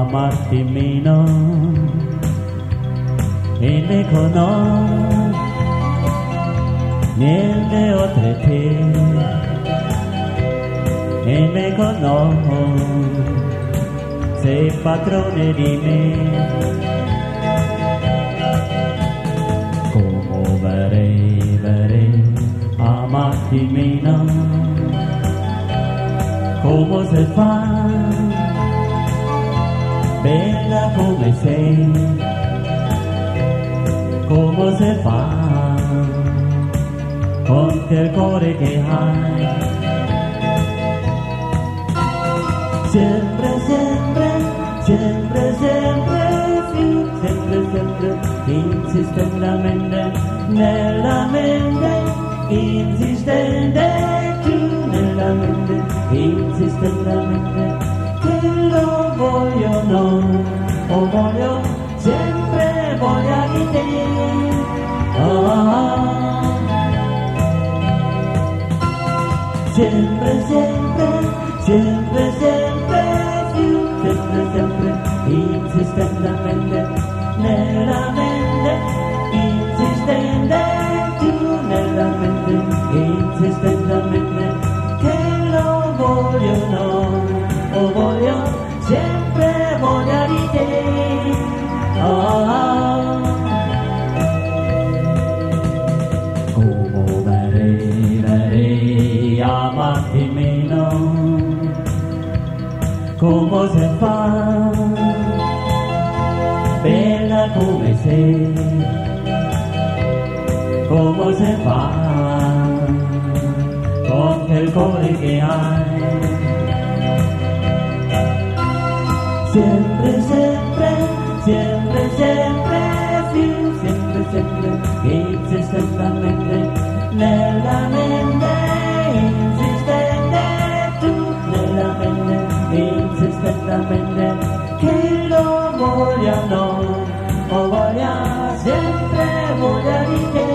amarti meno e ne conosco niente oltre te e ne conosco sei padrone di me. Come verei amarti meno, come si fa, bella come sei, come si fa, con quel cuore che hai. Sempre, sempre, sempre, sempre più, sempre, sempre, insistentemente, nella mente, insistente, più nella mente, insistentemente, che lo voglio no, o voglio sempre voglia di te. Sempre, sempre, sempre, sempre più, sempre, sempre, insistentemente, nella mente, insistente, più nella mente, insistentemente, che lo voglio no, o voglio sempre voglia di te. Come verei amarti meno, come si fa, bella come sei, come si fa, con quel cuore che hai. Sempre, sempre, sempre, sempre più, sempre, sempre, insistentemente, nella mente, insistente, tu nella mente, insistentemente, che lo voglia no, o voglia sempre voglia di te.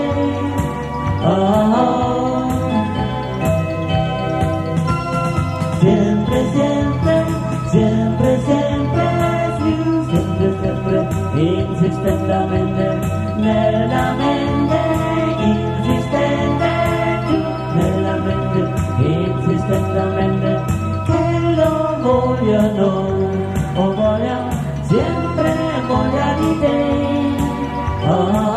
Sempre, sempre, sempre, sempre più, sempre, sempre, insistentemente, nella mente, insistente, tu nella mente, insistentemente, che lo voglio no, o voglia sempre voglia di te.